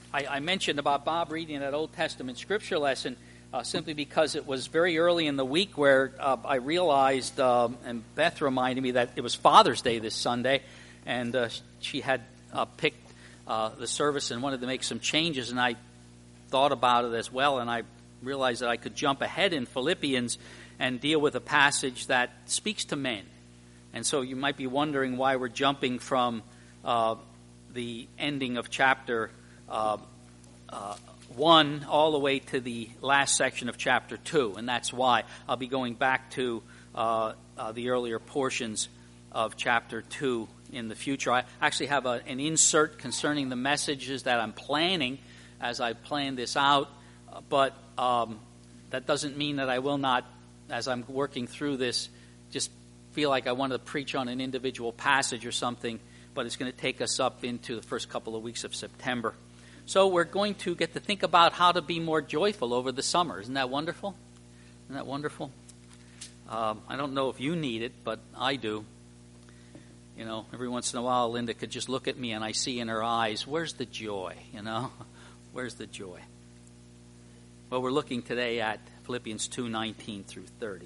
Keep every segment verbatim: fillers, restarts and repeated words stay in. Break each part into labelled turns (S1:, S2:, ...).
S1: I, I mentioned about Bob reading that Old Testament scripture lesson uh, simply because it was very early in the week where uh, I realized, um, and Beth reminded me that it was Father's Day this Sunday, and uh, she had uh, picked uh, the service and wanted to make some changes, and I thought about it as well, and I realized that I could jump ahead in Philippians and deal with a passage that speaks to men. And so you might be wondering why we're jumping from uh, the ending of chapter uh, uh, one all the way to the last section of chapter two. And that's why I'll be going back to uh, uh, the earlier portions of chapter two in the future. I actually have a, an insert concerning the messages that I'm planning as I plan this out, uh, but um, that doesn't mean that I will not, as I'm working through this, just feel like I want to preach on an individual passage or something, but it's going to take us up into the first couple of weeks of September. So we're going to get to think about how to be more joyful over the summer. Isn't that wonderful? Isn't that wonderful? Um, I don't know if you need it, but I do. You know, every once in a while, Linda could just look at me and I see in her eyes, where's the joy, you know? Where's the joy? Well, we're looking today at Philippians two nineteen through thirty.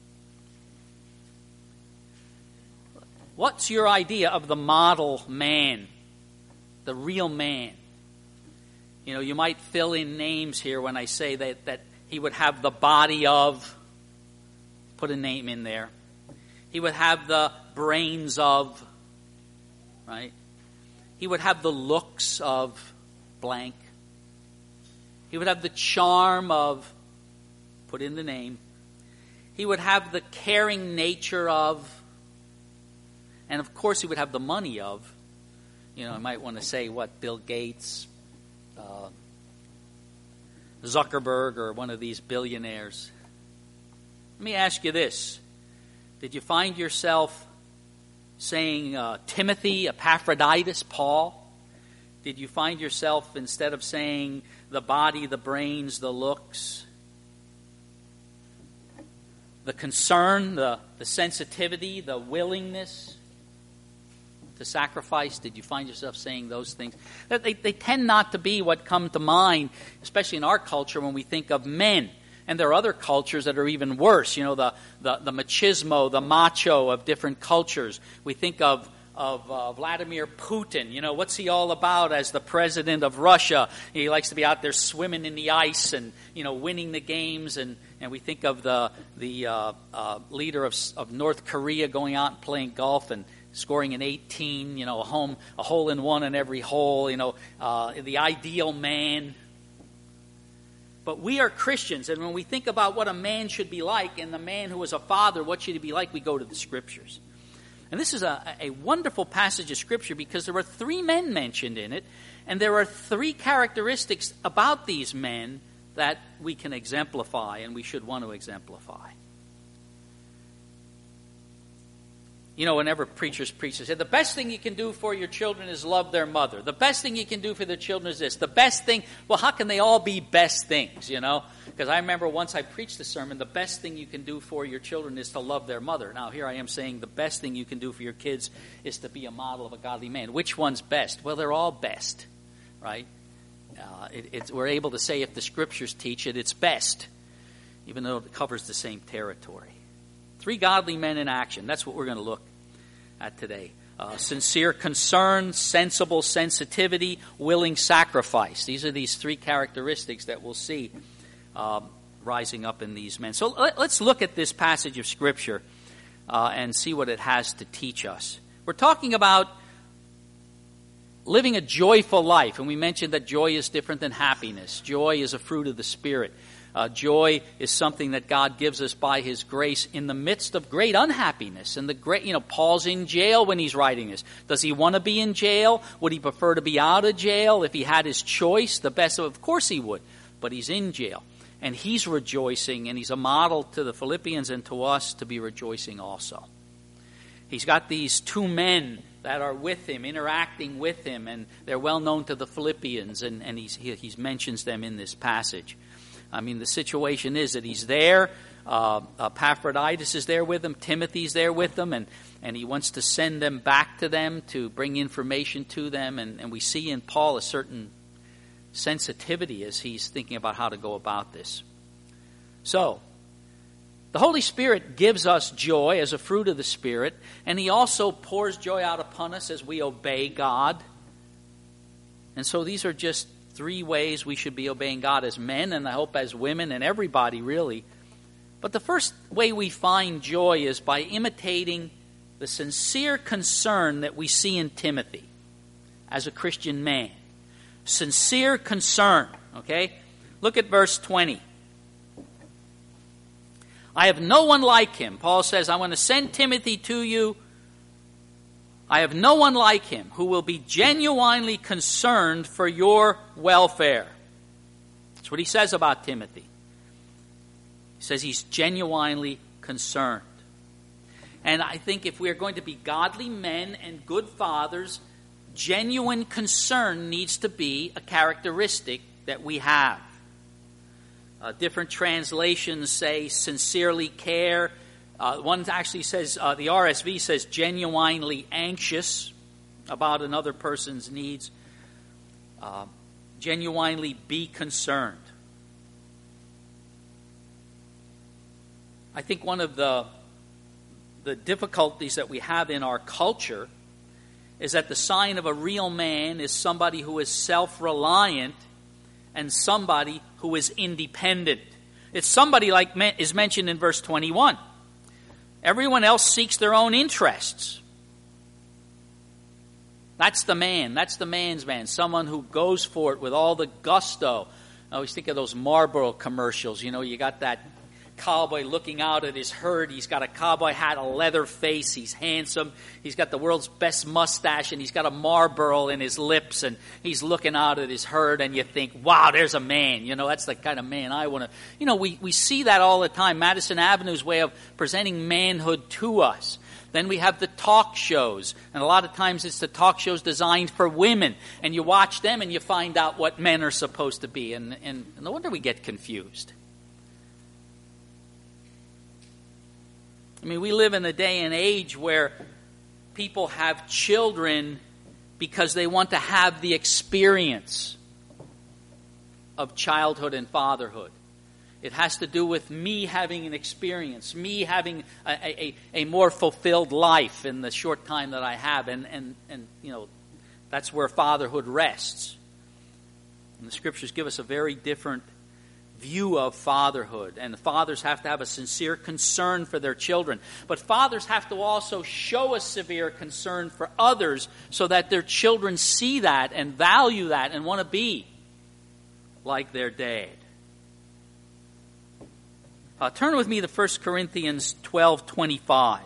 S1: What's your idea of the model man, the real man? You know, you might fill in names here when I say that, that he would have the body of, put a name in there. He would have the brains of, right? He would have the looks of blank. He would have the charm of, put in the name. He would have the caring nature of, and of course he would have the money of. You know, I might want to say what, Bill Gates, uh, Zuckerberg, or one of these billionaires. Let me ask you this. Did you find yourself saying uh, Timothy, Epaphroditus, Paul? Did you find yourself, instead of saying the body, the brains, the looks, the concern, the, the sensitivity, the willingness to sacrifice, did you find yourself saying those things? They, they tend not to be what come to mind, especially in our culture when we think of men. And there are other cultures that are even worse. You know, the, the, the machismo, the macho of different cultures. We think of of uh, Vladimir Putin. You know, what's he all about as the president of Russia? He likes to be out there swimming in the ice and, you know, winning the games. And, and we think of the the uh, uh, leader of, of North Korea going out and playing golf and scoring an eighteen, you know, a home, a hole in one in every hole, you know, uh, the ideal man. But we are Christians, and when we think about what a man should be like, and the man who is a father, what should he be like, we go to the Scriptures. And this is a, a wonderful passage of Scripture because there are three men mentioned in it, and there are three characteristics about these men that we can exemplify, and we should want to exemplify. You know, whenever preachers preach, they say, the best thing you can do for your children is love their mother. The best thing you can do for their children is this. The best thing, well, how can they all be best things, you know? Because I remember once I preached the sermon, the best thing you can do for your children is to love their mother. Now, here I am saying the best thing you can do for your kids is to be a model of a godly man. Which one's best? Well, they're all best, right? Uh, it, it's, we're able to say if the Scriptures teach it, it's best, even though it covers the same territory. Three godly men in action. That's what we're going to look at today. Uh, sincere concern, sensible sensitivity, willing sacrifice. These are these three characteristics that we'll see uh, rising up in these men. So let, let's look at this passage of Scripture uh, and see what it has to teach us. We're talking about living a joyful life, and we mentioned that joy is different than happiness. Joy is a fruit of the Spirit. Uh, joy is something that God gives us by His grace in the midst of great unhappiness. And the great, you know, Paul's in jail when he's writing this. Does he want to be in jail? Would he prefer to be out of jail? If he had his choice, the best of, of course he would. But he's in jail. And he's rejoicing, and he's a model to the Philippians and to us to be rejoicing also. He's got these two men that are with him, interacting with him, and they're well known to the Philippians, and, and he's, he, he mentions them in this passage. I mean, the situation is that he's there. Uh, Epaphroditus is there with him. Timothy's there with them. And, and he wants to send them back to them to bring information to them. And, and we see in Paul a certain sensitivity as he's thinking about how to go about this. So, the Holy Spirit gives us joy as a fruit of the Spirit, and he also pours joy out upon us as we obey God. And so these are just three ways we should be obeying God as men, and I hope as women, and everybody really. But the first way we find joy is by imitating the sincere concern that we see in Timothy as a Christian man. Sincere concern, okay? Look at verse twenty. I have no one like him. Paul says, I want to send Timothy to you. I have no one like him who will be genuinely concerned for your welfare. That's what he says about Timothy. He says he's genuinely concerned. And I think if we're going to be godly men and good fathers, genuine concern needs to be a characteristic that we have. Uh, different translations say sincerely care. Uh, one actually says, uh, the R S V says genuinely anxious about another person's needs. Uh, genuinely be concerned. I think one of the the difficulties that we have in our culture is that the sign of a real man is somebody who is self-reliant and somebody who is independent. It's somebody like is mentioned in verse twenty-one. Everyone else seeks their own interests. That's the man. That's the man's man. Someone who goes for it with all the gusto. I always think of those Marlboro commercials. You know, you got that cowboy looking out at his herd. He's got a cowboy hat, a leather face. He's handsome. He's got the world's best mustache, and he's got a Marlboro in his lips, and he's looking out at his herd, and you think, wow, there's a man. You know, that's the kind of man I want to... You know, we, we see that all the time. Madison Avenue's way of presenting manhood to us. Then we have the talk shows, and a lot of times it's the talk shows designed for women, and you watch them and you find out what men are supposed to be, and, and no wonder we get confused. I mean, we live in a day and age where people have children because they want to have the experience of childhood and fatherhood. It has to do with me having an experience, me having a, a, a more fulfilled life in the short time that I have. And, and, and, you know, that's where fatherhood rests. And the Scriptures give us a very different view of fatherhood. And the fathers have to have a sincere concern for their children. But fathers have to also show a severe concern for others so that their children see that and value that and want to be like their dad. Uh, turn with me to First Corinthians twelve twenty-five.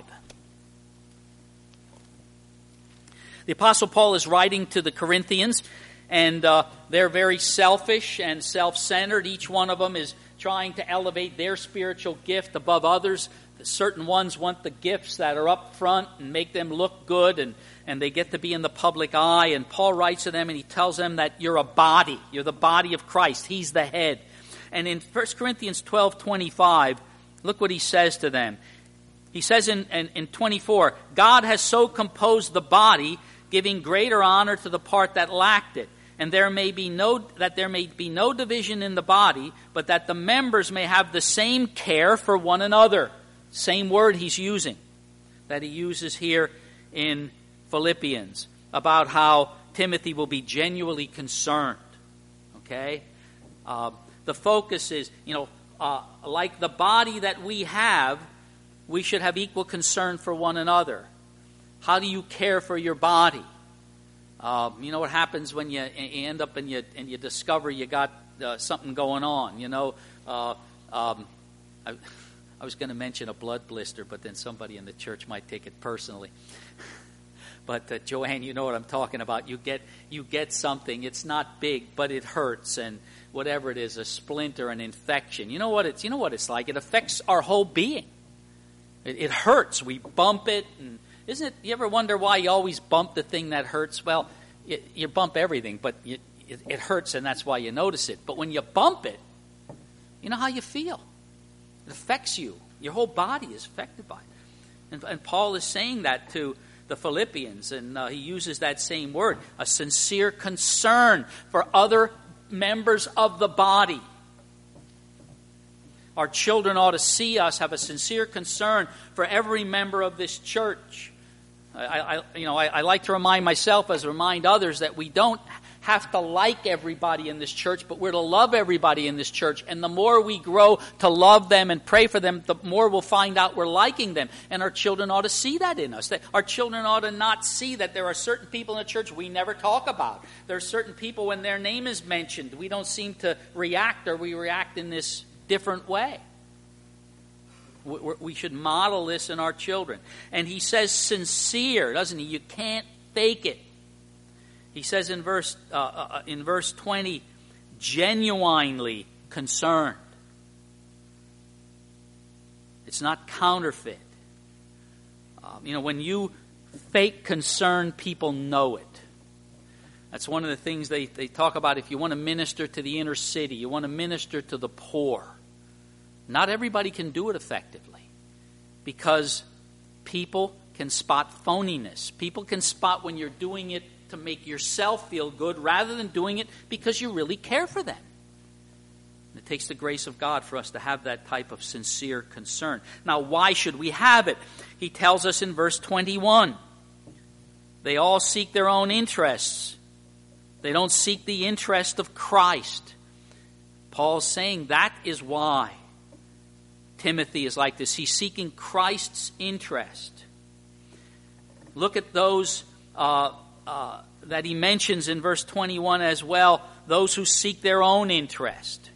S1: The Apostle Paul is writing to the Corinthians, and uh, they're very selfish and self-centered. Each one of them is trying to elevate their spiritual gift above others. Certain ones want the gifts that are up front and make them look good, and, and they get to be in the public eye. And Paul writes to them and he tells them that you're a body. You're the body of Christ. He's the head. And in First Corinthians twelve twenty-five, look what he says to them. He says in, in, in twenty-four, God has so composed the body, giving greater honor to the part that lacked it. And there may be no that there may be no division in the body, but that the members may have the same care for one another. Same word he's using that he uses here in Philippians about how Timothy will be genuinely concerned. Okay? Uh, the focus is, you know, uh, like the body that we have, we should have equal concern for one another. How do you care for your body? Uh, you know what happens when you, you end up and you and you discover you got uh, something going on. You know, uh, um, I, I was going to mention a blood blister, but then somebody in the church might take it personally. But uh, Joanne, you know what I'm talking about. You get you get something. It's not big, but it hurts, and whatever it is, a splinter, an infection. You know what it's you know what it's like. It affects our whole being. It, it hurts. We bump it, and isn't it? You ever wonder why you always bump the thing that hurts? Well, you, you bump everything, but you, it, it hurts, and that's why you notice it. But when you bump it, you know how you feel. It affects you. Your whole body is affected by it. And, and Paul is saying that to the Philippians, and uh, he uses that same word, a sincere concern for other members of the body. Our children ought to see us have a sincere concern for every member of this church. I, I, you know, I, I like to remind myself as remind others that we don't have to like everybody in this church, but we're to love everybody in this church. And the more we grow to love them and pray for them, the more we'll find out we're liking them. And our children ought to see that in us. Our children ought to not see that there are certain people in the church we never talk about. There are certain people when their name is mentioned, we don't seem to react, or we react in this different way. We should model this in our children. And he says sincere, doesn't he? You can't fake it. He says in verse uh, uh, in verse twenty, genuinely concerned. It's not counterfeit. Um, you know, when you fake concern, people know it. That's one of the things they, they talk about. If you want to minister to the inner city, you want to minister to the poor. Not everybody can do it effectively, because people can spot phoniness. People can spot when you're doing it to make yourself feel good rather than doing it because you really care for them. And it takes the grace of God for us to have that type of sincere concern. Now, why should we have it? He tells us in verse twenty-one, they all seek their own interests. They don't seek the interest of Christ. Paul's saying that is why Timothy is like this. He's seeking Christ's interest. Look at those uh, uh, that he mentions in verse twenty-one as well, those who seek their own interest.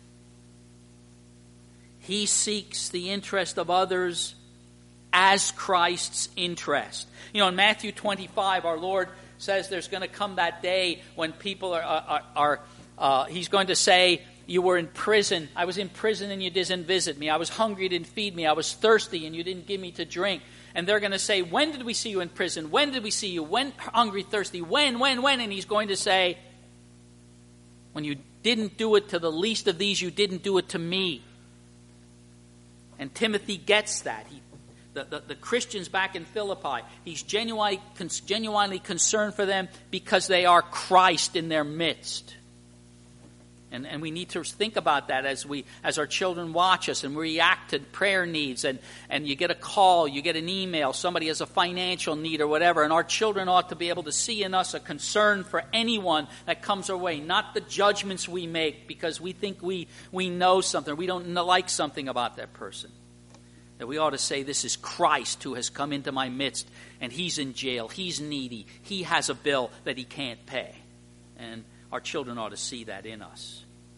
S1: He seeks the interest of others as Christ's interest. You know, in Matthew twenty-five, our Lord says there's going to come that day when people are, are, are uh, he's going to say, you were in prison. I was in prison and you didn't visit me. I was hungry, you didn't feed me. I was thirsty and you didn't give me to drink. And they're going to say, when did we see you in prison? When did we see you? When hungry, thirsty? When, when, when? And he's going to say, when you didn't do it to the least of these, you didn't do it to me. And Timothy gets that. He, the, the, the Christians back in Philippi, he's genuinely, genuinely concerned for them because they are Christ in their midst. And, and we need to think about that as we, as our children watch us and react to prayer needs. And, and you get a call, you get an email, somebody has a financial need or whatever. And our children ought to be able to see in us a concern for anyone that comes our way. Not the judgments we make because we think we, we know something. We don't like something about that person. That we ought to say, this is Christ who has come into my midst. And he's in jail. He's needy. He has a bill that he can't pay. And our children ought to see that in us.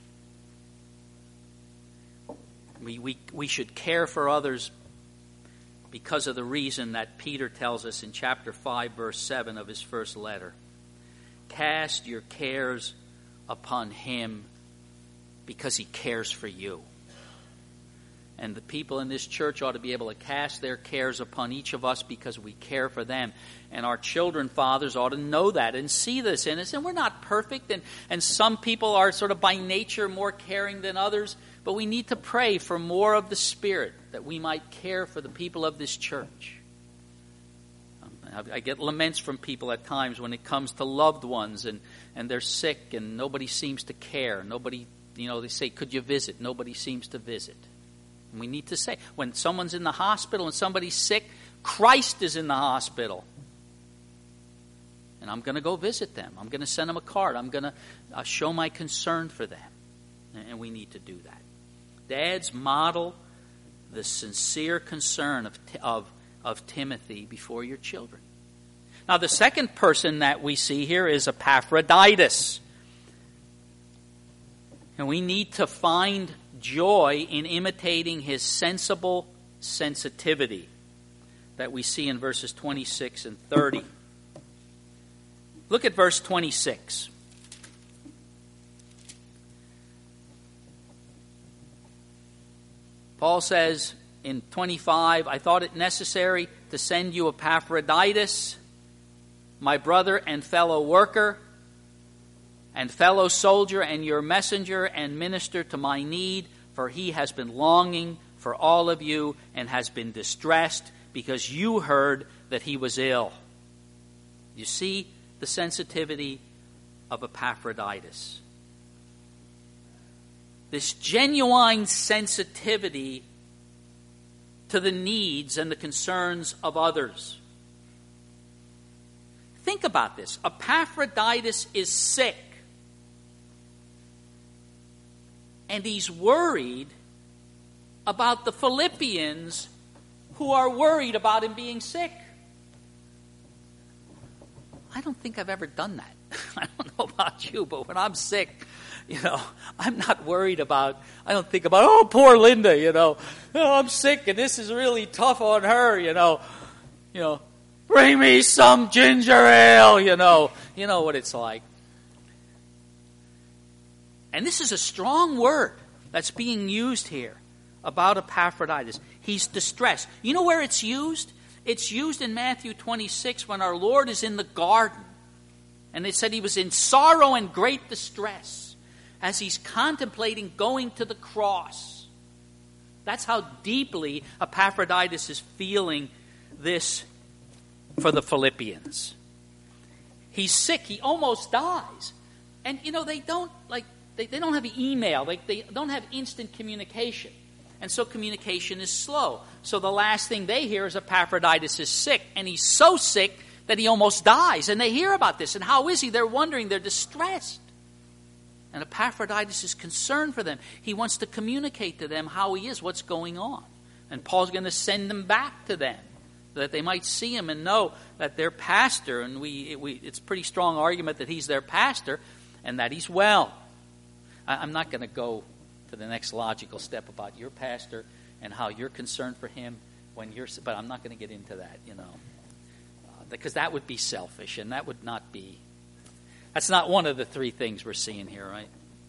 S1: We, we, we should care for others because of the reason that Peter tells us in chapter five, verse seven of his first letter. Cast your cares upon him because he cares for you. And the people in this church ought to be able to cast their cares upon each of us because we care for them. And our children, fathers, ought to know that and see this in us. And we're not perfect, and, and some people are sort of by nature more caring than others. But we need to pray for more of the Spirit, that we might care for the people of this church. Um, I get laments from people at times when it comes to loved ones, and, and they're sick, and nobody seems to care. Nobody, you know, they say, could you visit? Nobody seems to visit. And we need to say, when someone's in the hospital and somebody's sick, Christ is in the hospital. And I'm going to go visit them. I'm going to send them a card. I'm going to uh, show my concern for them. And we need to do that. Dads, model the sincere concern of, of, of Timothy before your children. Now, the second person that we see here is Epaphroditus. And we need to find joy in imitating his sensible sensitivity that we see in verses twenty-six and thirty. Look at verse twenty-six. Paul says in twenty-five, I thought it necessary to send you Epaphroditus, my brother and fellow worker, and fellow soldier, and your messenger and minister to my need, for he has been longing for all of you and has been distressed because you heard that he was ill. You see the sensitivity of Epaphroditus. this genuine sensitivity to the needs and the concerns of others. Think about this. Epaphroditus is sick. And he's worried about the Philippians who are worried about him being sick. I don't think I've ever done that. I don't know about you, but when I'm sick, you know, I'm not worried about, I don't think about, oh, poor Linda, you know. Oh, I'm sick and this is really tough on her, you know. You know, bring me some ginger ale, you know. You know what it's like. And this is a strong word that's being used here about Epaphroditus. He's distressed. You know where it's used? It's used in Matthew twenty-six when our Lord is in the garden. And they said he was in sorrow and great distress as he's contemplating going to the cross. That's how deeply Epaphroditus is feeling this for the Philippians. He's sick. He almost dies. And, you know, they don't, like, they, they don't have email. Like, they don't have instant communication. And so communication is slow. So the last thing they hear is Epaphroditus is sick. And he's so sick that he almost dies. And they hear about this. And how is he? They're wondering. They're distressed. And Epaphroditus is concerned for them. He wants to communicate to them how he is, what's going on. And Paul's going to send them back to them, that they might see him and know that their pastor, and we, we it's a pretty strong argument that he's their pastor, and that he's well. I, I'm not going to go to the next logical step about your pastor and how you're concerned for him when you're, but I'm not going to get into that, you know, uh, because that would be selfish, and that would not be, that's not one of the three things we're seeing here, right?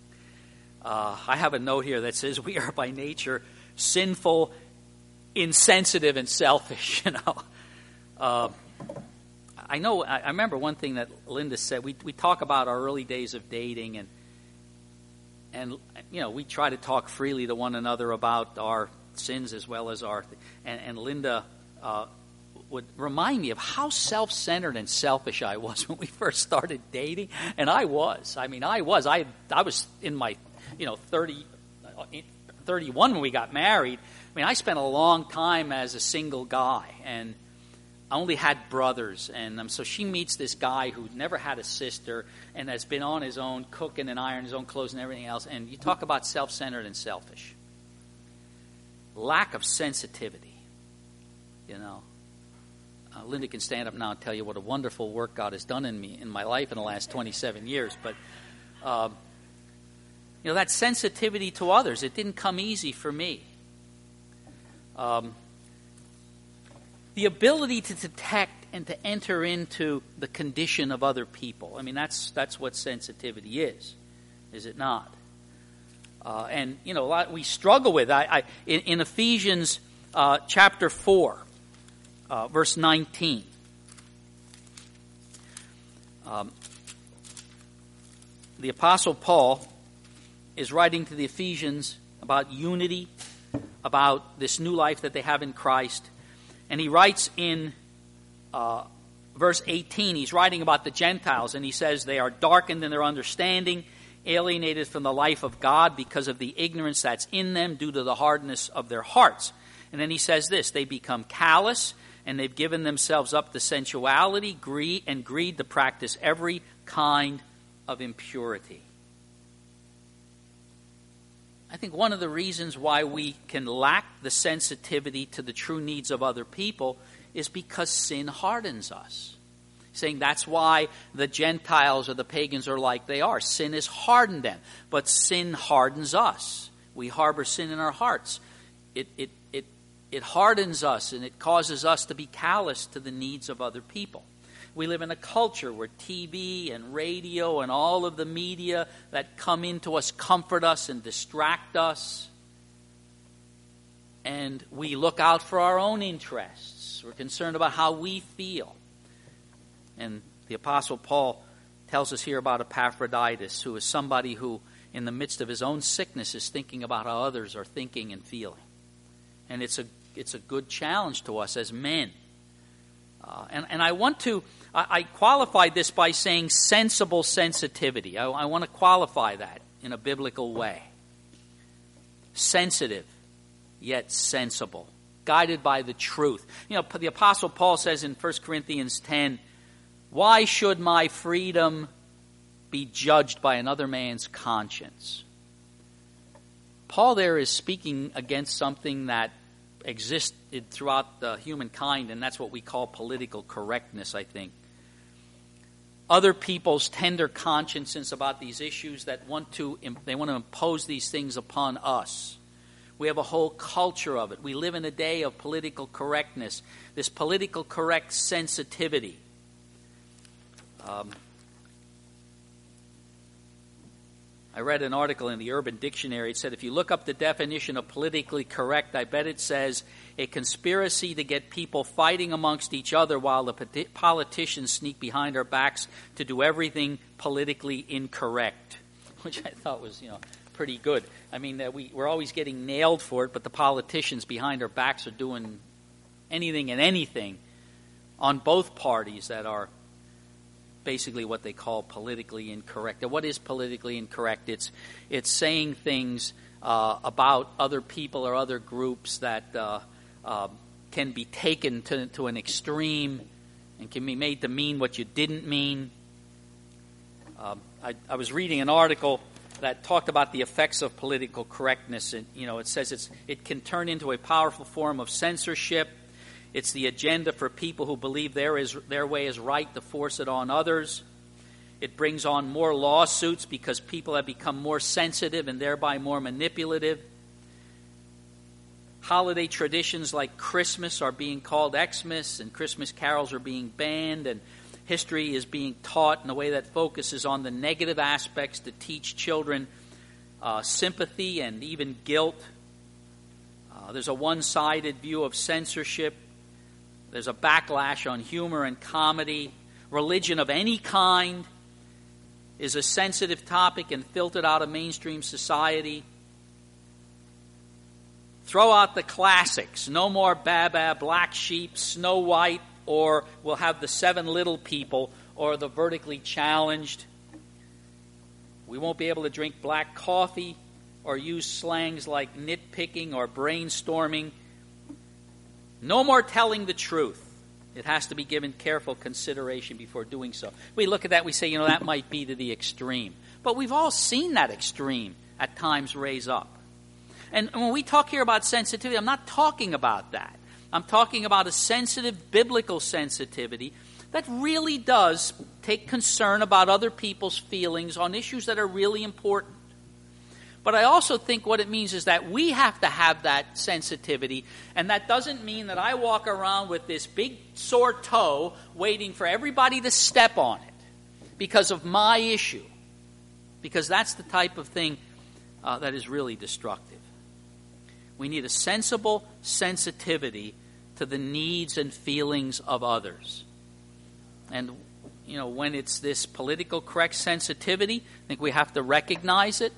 S1: Uh, I have a note here that says we are by nature sinful, insensitive, and selfish, you know. Uh, I know, I, I remember one thing that Linda said. We we talk about our early days of dating, and and you know, we try to talk freely to one another about our sins as well as our, and, and Linda uh, would remind me of how self-centered and selfish I was when we first started dating, and I was. I mean, I was. I I was in my, you know, thirty, thirty-one when we got married. I mean, I spent a long time as a single guy, and I only had brothers. And um, so she meets this guy who never had a sister and has been on his own, cooking and ironing his own clothes and everything else. And you talk about self-centered and selfish. Lack of sensitivity, you know. Uh, Linda can stand up now and tell you what a wonderful work God has done in me, in my life in the last twenty-seven years. But, um, you know, that sensitivity to others, it didn't come easy for me. Um, the ability to detect and to enter into the condition of other people. I mean, that's that's what sensitivity is, is it not? Uh, and, you know, a lot we struggle with. I, I in, in Ephesians uh, chapter four, uh, verse nineteen, um, the Apostle Paul is writing to the Ephesians about unity, about this new life that they have in Christ. And he writes in uh, verse eighteen, he's writing about the Gentiles, and he says they are darkened in their understanding, alienated from the life of God because of the ignorance that's in them due to the hardness of their hearts. And then he says this, they become callous, and they've given themselves up to sensuality, greed, and greed to practice every kind of impurity. I think one of the reasons why we can lack the sensitivity to the true needs of other people is because sin hardens us. Saying that's why the Gentiles or the pagans are like they are. Sin has hardened them, but sin hardens us. We harbor sin in our hearts. It it it it hardens us, and it causes us to be callous to the needs of other people. We live in a culture where T V and radio and all of the media that come into us comfort us and distract us. And we look out for our own interests. We're concerned about how we feel. And the Apostle Paul tells us here about Epaphroditus, who is somebody who, in the midst of his own sickness, is thinking about how others are thinking and feeling. And it's a it's a good challenge to us as men. Uh, and, and I want to, I, I qualified this by saying sensible sensitivity. I, I want to qualify that in a biblical way. sensitive, yet sensible, guided by the truth. You know, the Apostle Paul says in First Corinthians ten, why should my freedom be judged by another man's conscience? Paul there is speaking against something that existed throughout the humankind, and that's what we call political correctness, I think. Other people's tender consciences about these issues that want to, they want to impose these things upon us. We have a whole culture of it. We live in a day of political correctness, this political correct sensitivity. Um, I read an article in the Urban Dictionary. It said if you look up the definition of politically correct, I bet it says a conspiracy to get people fighting amongst each other while the politicians sneak behind our backs to do everything politically incorrect, which I thought was, you know, pretty good. I mean, uh, we, we're always getting nailed for it, but the politicians behind our backs are doing anything and anything on both parties that are basically what they call politically incorrect. And what is politically incorrect? It's it's saying things uh, about other people or other groups that uh, uh, can be taken to, to an extreme and can be made to mean what you didn't mean. Um, I, I was reading an article that talked about the effects of political correctness. And, you know, it says it's it can turn into a powerful form of censorship. It's the agenda for people who believe there is, their way is right to force it on others. It brings on more lawsuits because people have become more sensitive and thereby more manipulative. Holiday traditions like Christmas are being called Xmas, and Christmas carols are being banned, and history is being taught in a way that focuses on the negative aspects to teach children uh, sympathy and even guilt. Uh, there's a one-sided view of censorship. There's a backlash on humor and comedy. Religion of any kind is a sensitive topic and filtered out of mainstream society. Throw out the classics. No more Baba, Black Sheep, Snow White, or we'll have the Seven Little People or the Vertically Challenged. We won't be able to drink black coffee or use slangs like nitpicking or brainstorming. No more telling the truth. It has to be given careful consideration before doing so. We look at that, we say, you know, that might be to the extreme. But we've all seen that extreme at times raise up. And when we talk here about sensitivity, I'm not talking about that. I'm talking about a sensitive biblical sensitivity that really does take concern about other people's feelings on issues that are really important. But I also think what it means is that we have to have that sensitivity, and that doesn't mean that I walk around with this big sore toe waiting for everybody to step on it because of my issue, because that's the type of thing uh, that is really destructive. We need a sensible sensitivity to the needs and feelings of others. And, you know, when it's this political correct sensitivity, I think we have to recognize it.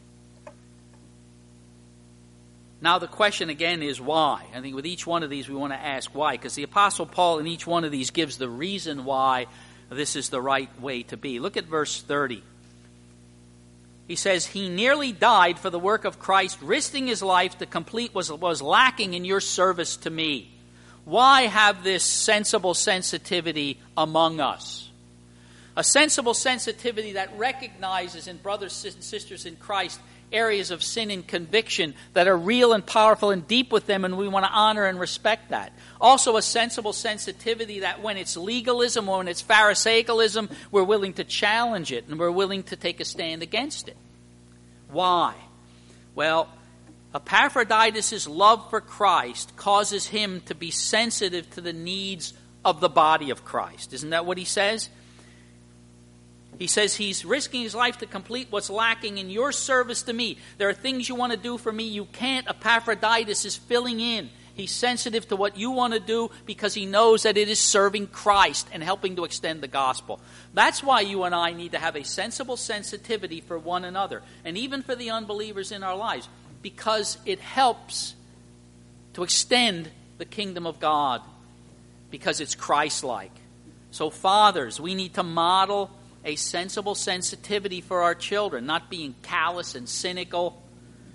S1: Now the question again is why. I think with each one of these we want to ask why, because the Apostle Paul in each one of these gives the reason why this is the right way to be. Look at verse thirty. He says, he nearly died for the work of Christ, risking his life to complete what was lacking in your service to me. Why have this sensible sensitivity among us? A sensible sensitivity that recognizes in brothers and sisters in Christ areas of sin and conviction that are real and powerful and deep with them, and we want to honor and respect that. Also a sensible sensitivity that when it's legalism or when it's Pharisaicalism, we're willing to challenge it and we're willing to take a stand against it. Why? Well, Epaphroditus' love for Christ causes him to be sensitive to the needs of the body of Christ. Isn't that what he says? He says he's risking his life to complete what's lacking in your service to me. There are things you want to do for me you can't. Epaphroditus is filling in. He's sensitive to what you want to do because he knows that it is serving Christ and helping to extend the gospel. That's why you and I need to have a sensible sensitivity for one another, and even for the unbelievers in our lives, because it helps to extend the kingdom of God, because it's Christ-like. So fathers, we need to model a sensible sensitivity for our children, not being callous and cynical.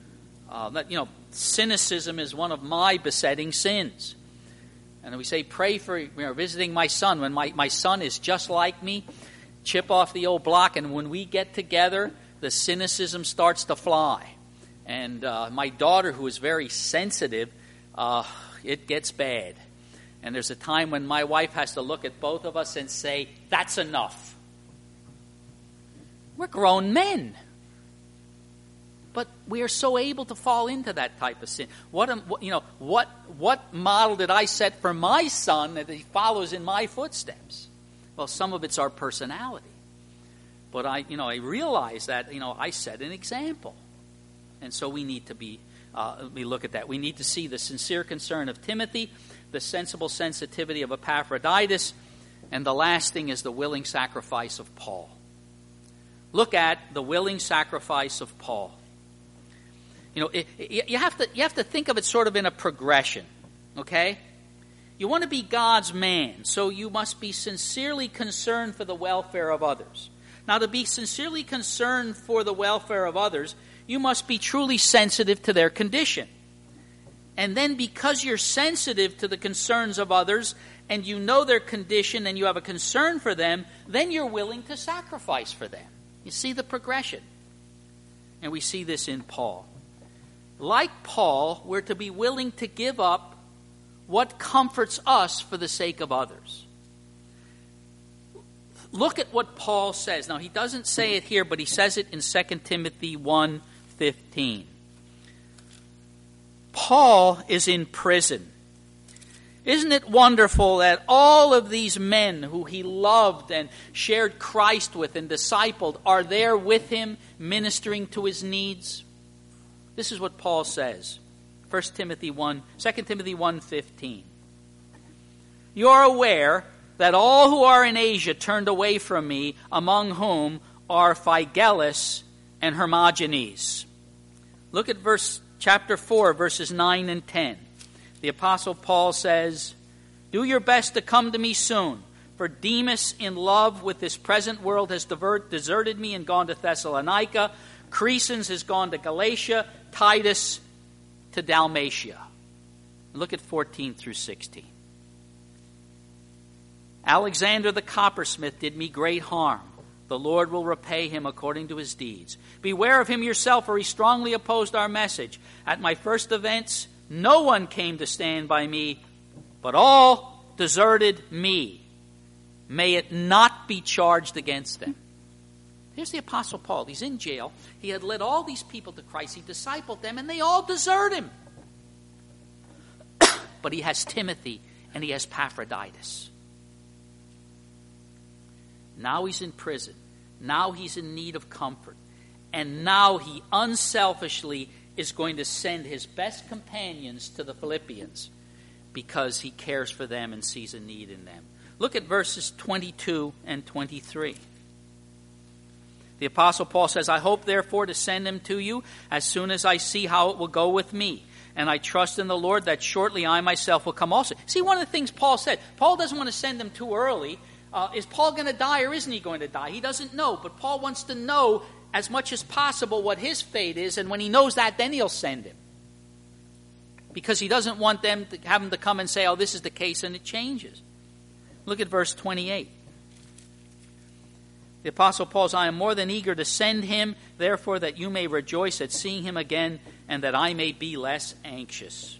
S1: Uh, that, you know, cynicism is one of my besetting sins. And we say, pray for, you know, visiting my son. When my, my son is just like me, chip off the old block. And when we get together, the cynicism starts to fly. And uh, my daughter, who is very sensitive, uh, it gets bad. And there's a time when my wife has to look at both of us and say, that's enough. We're grown men. But we are so able to fall into that type of sin. What, am, you know, what, what model did I set for my son that he follows in my footsteps? Well, some of it's our personality. But I, you know, I realize that, you know, I set an example. And so we need to be, uh, we look at that. We need to see the sincere concern of Timothy, the sensible sensitivity of Epaphroditus, and the last thing is the willing sacrifice of Paul. Look at the willing sacrifice of Paul. You know, it, it, you have to you have to think of it sort of in a progression, okay? You want to be God's man, so you must be sincerely concerned for the welfare of others. Now, to be sincerely concerned for the welfare of others, you must be truly sensitive to their condition. And then because you're sensitive to the concerns of others, and you know their condition, and you have a concern for them, then you're willing to sacrifice for them. You see the progression. And we see this in Paul. Like Paul, we're to be willing to give up what comforts us for the sake of others. Look at what Paul says. Now, he doesn't say it here, but he says it in Second Timothy one fifteen. Paul is in prison. Isn't it wonderful that all of these men who he loved and shared Christ with and discipled are there with him, ministering to his needs? This is what Paul says. First Timothy one, Second Timothy one fifteen. You are aware that all who are in Asia turned away from me, among whom are Phygellus and Hermogenes. Look at verse chapter four, verses nine and ten. The Apostle Paul says, do your best to come to me soon, for Demas, in love with this present world, has divert, deserted me and gone to Thessalonica. Crescens has gone to Galatia, Titus to Dalmatia. Look at fourteen through sixteen. Alexander the coppersmith did me great harm. The Lord will repay him according to his deeds. Beware of him yourself, for he strongly opposed our message. At my first events, no one came to stand by me, but all deserted me. May it not be charged against them. Here's the Apostle Paul. He's in jail. He had led all these people to Christ. He discipled them, and they all desert him. But he has Timothy, and he has Epaphroditus. Now he's in prison. Now he's in need of comfort. And now he unselfishly is going to send his best companions to the Philippians because he cares for them and sees a need in them. Look at verses twenty-two and twenty-three. The Apostle Paul says, I hope therefore to send him to you as soon as I see how it will go with me. And I trust in the Lord that shortly I myself will come also. See, one of the things Paul said, Paul doesn't want to send him too early. Uh, is Paul going to die or isn't he going to die? He doesn't know, but Paul wants to know as much as possible what his fate is, and when he knows that, then he'll send him. Because he doesn't want them to have him to come and say, oh, this is the case, and it changes. Look at verse twenty-eight. The Apostle Paul says, I am more than eager to send him, therefore that you may rejoice at seeing him again, and that I may be less anxious.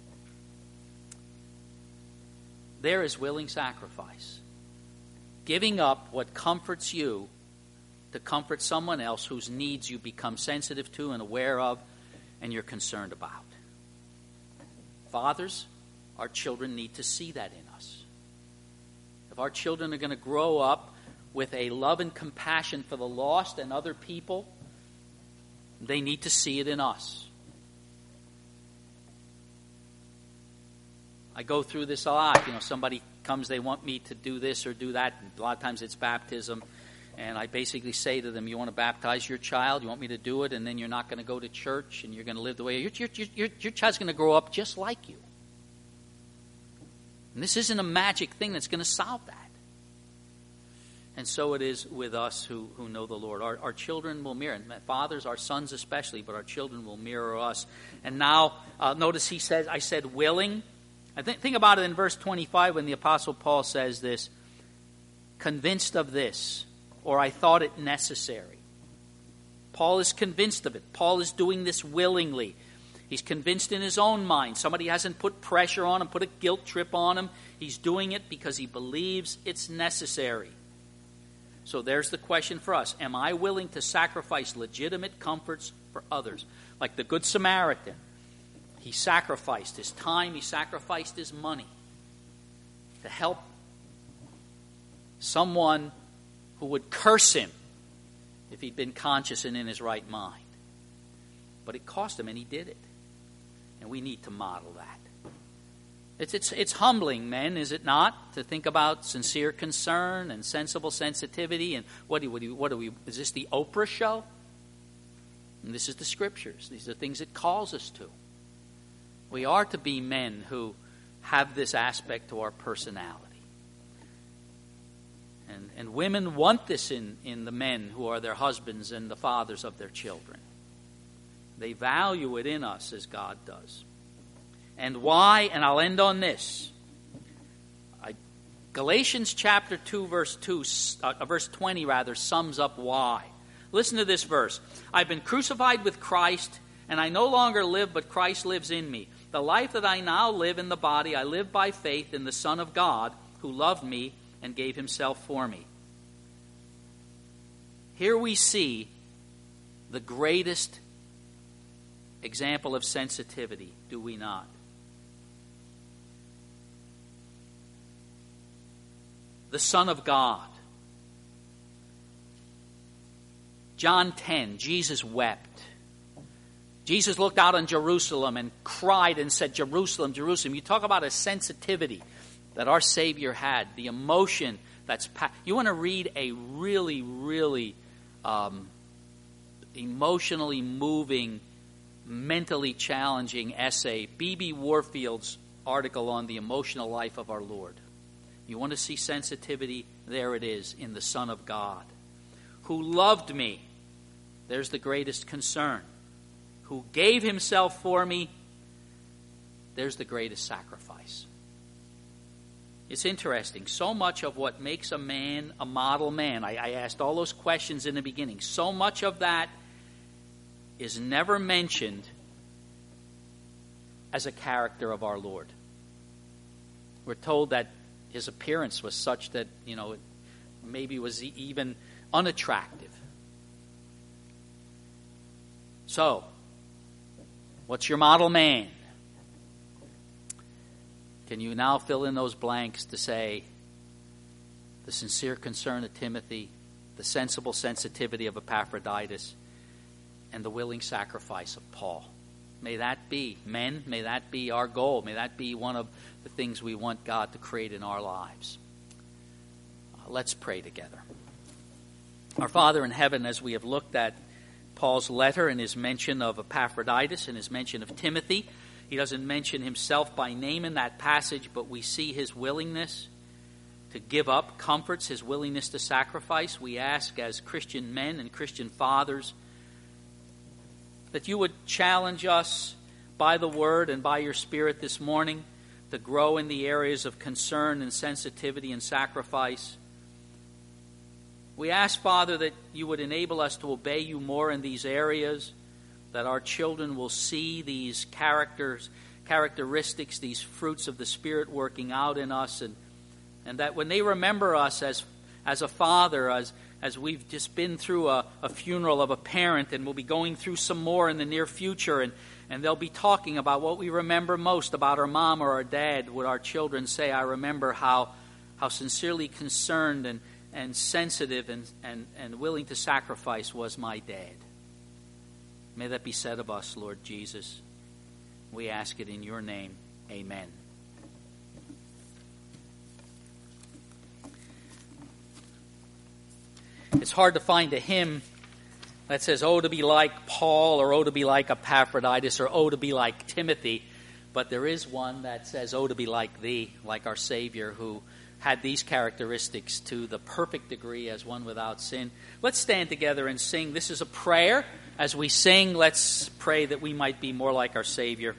S1: There is willing sacrifice. Giving up what comforts you to comfort someone else whose needs you become sensitive to and aware of and you're concerned about. Fathers, our children need to see that in us. If our children are going to grow up with a love and compassion for the lost and other people, they need to see it in us. I go through this a lot. You know, somebody comes, they want me to do this or do that. A lot of times it's baptism. And I basically say to them, you want to baptize your child? You want me to do it? And then you're not going to go to church and you're going to live the way... Your, your, your, your child's going to grow up just like you. And this isn't a magic thing that's going to solve that. And so it is with us who, who know the Lord. Our, our children will mirror, and fathers, our sons especially, but our children will mirror us. And now, uh, notice he says, I said willing. I think, think about it in verse twenty-five when the Apostle Paul says this, convinced of this, or I thought it necessary. Paul is convinced of it. Paul is doing this willingly. He's convinced in his own mind. Somebody hasn't put pressure on him, put a guilt trip on him. He's doing it because he believes it's necessary. So there's the question for us. Am I willing to sacrifice legitimate comforts for others? Like the Good Samaritan. He sacrificed his time, he sacrificed his money to help someone who would curse him if he'd been conscious and in his right mind. But it cost him, and he did it. And we need to model that. It's, it's, it's humbling, men, is it not, to think about sincere concern and sensible sensitivity. And what do, what do, what do we, is this the Oprah show? And this is the Scriptures. These are things it calls us to. We are to be men who have this aspect to our personality. And, and women want this in, in the men who are their husbands and the fathers of their children. They value it in us as God does. And why? And I'll end on this. I, Galatians chapter two, verse two, uh, verse twenty rather, sums up why. Listen to this verse. I've been crucified with Christ, and I no longer live, but Christ lives in me. The life that I now live in the body, I live by faith in the Son of God, who loved me and gave himself for me. Here we see the greatest example of sensitivity, do we not? The Son of God. John ten, Jesus wept. Jesus looked out on Jerusalem and cried and said, Jerusalem, Jerusalem. You talk about a sensitivity that our Savior had, the emotion that's... Pa- you want to read a really, really um, emotionally moving, mentally challenging essay, B B Warfield's article on the emotional life of our Lord. You want to see sensitivity? There it is, in the Son of God, who loved me. There's the greatest concern. Who gave himself for me. There's the greatest sacrifice. It's interesting. So much of what makes a man a model man, I, I asked all those questions in the beginning, so much of that is never mentioned as a character of our Lord. We're told that his appearance was such that, you know, it maybe was even unattractive. So, what's your model man? Can you now fill in those blanks to say the sincere concern of Timothy, the sensible sensitivity of Epaphroditus, and the willing sacrifice of Paul? May that be, men, may that be our goal. May that be one of the things we want God to create in our lives. Uh, let's pray together. Our Father in heaven, as we have looked at Paul's letter and his mention of Epaphroditus and his mention of Timothy, he doesn't mention himself by name in that passage, but we see his willingness to give up comforts, his willingness to sacrifice. We ask as Christian men and Christian fathers that you would challenge us by the Word and by your Spirit this morning to grow in the areas of concern and sensitivity and sacrifice. We ask, Father, that you would enable us to obey you more in these areas, that our children will see these characters, characteristics, these fruits of the Spirit working out in us, and, and that when they remember us as, as a father, as as we've just been through a, a funeral of a parent, and we'll be going through some more in the near future, and, and they'll be talking about what we remember most about our mom or our dad, would our children say, I remember how how sincerely concerned and, and sensitive and, and, and willing to sacrifice was my dad. May that be said of us, Lord Jesus. We ask it in your name. Amen. It's hard to find a hymn that says, oh, to be like Paul, or oh, to be like Epaphroditus, or oh, to be like Timothy. But there is one that says, oh, to be like thee, like our Savior, who had these characteristics to the perfect degree as one without sin. Let's stand together and sing. This is a prayer. As we sing, let's pray that we might be more like our Savior.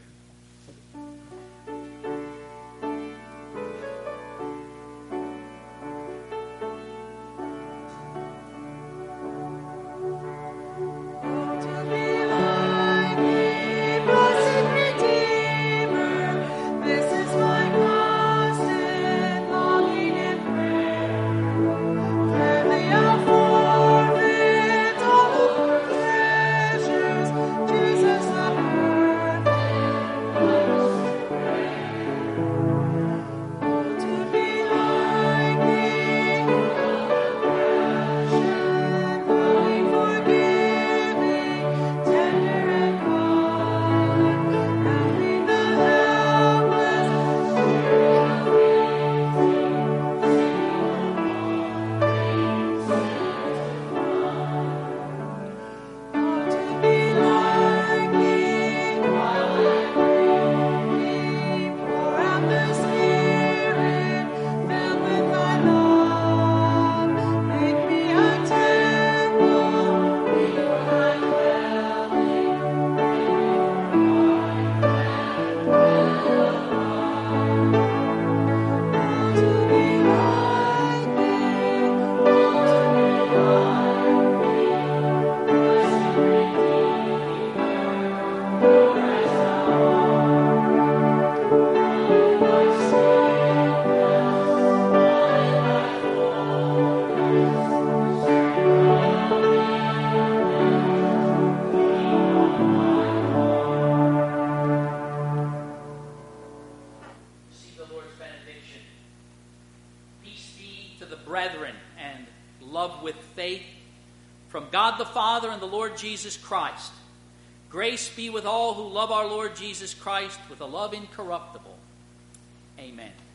S1: God the Father and the Lord Jesus Christ. Grace be with all who love our Lord Jesus Christ with a love incorruptible. Amen.